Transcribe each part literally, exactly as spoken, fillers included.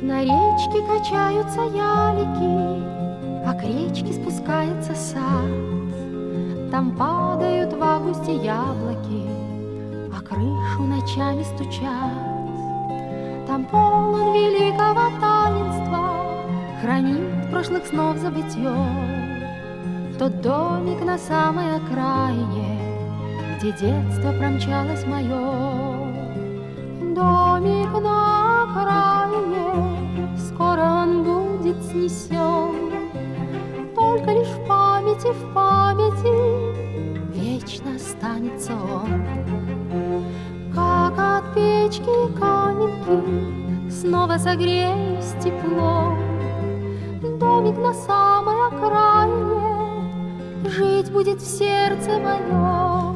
На речке качаются ялики, а к речке спускается сад. Там падают в августе яблоки, а крышу ночами стучат. Там полон великого таинства, хранит прошлых снов забытье. Тот домик на самой окраине, где детство промчалось мое. Домик на окраине, скоро он будет снесен. Только лишь в памяти, в памяти вечно останется он. Как от печки каменки снова согреюсь теплом. Домик на самой окраине жить будет в сердце моем.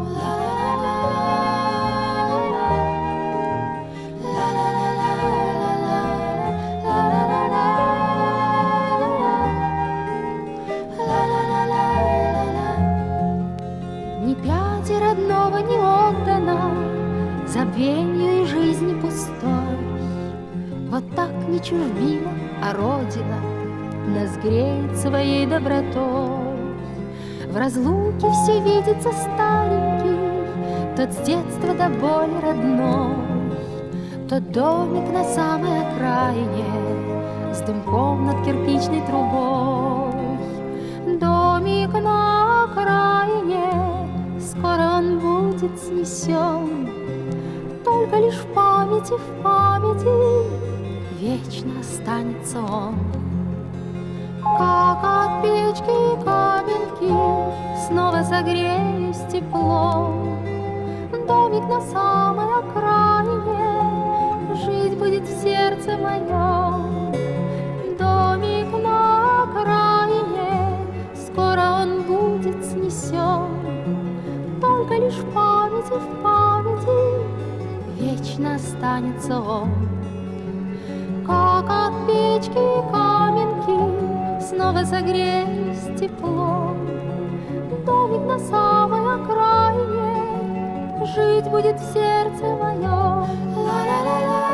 Ни пяти родного не отдано забвенью и жизни пустой. Вот так не чужбина, а родина нас греет своей добротой. В разлуке все видится старенький, тот с детства до боли родной. Тот домик на самой окраине с дымком над кирпичной трубой. Домик на окраине, скоро он будет снесен. Только лишь в памяти, в памяти вечно останется он. Как от печки каменки снова согреюсь теплом. Домик на самой окраине жить будет в сердце моем. Домик на окраине, скоро он будет снесен. Только лишь в памяти, в памяти вечно останется он. Как от печки каменки снова согреюсь теплом. Домик на самой окраине жить будет в сердце моем. Ла-ла-ла-ла.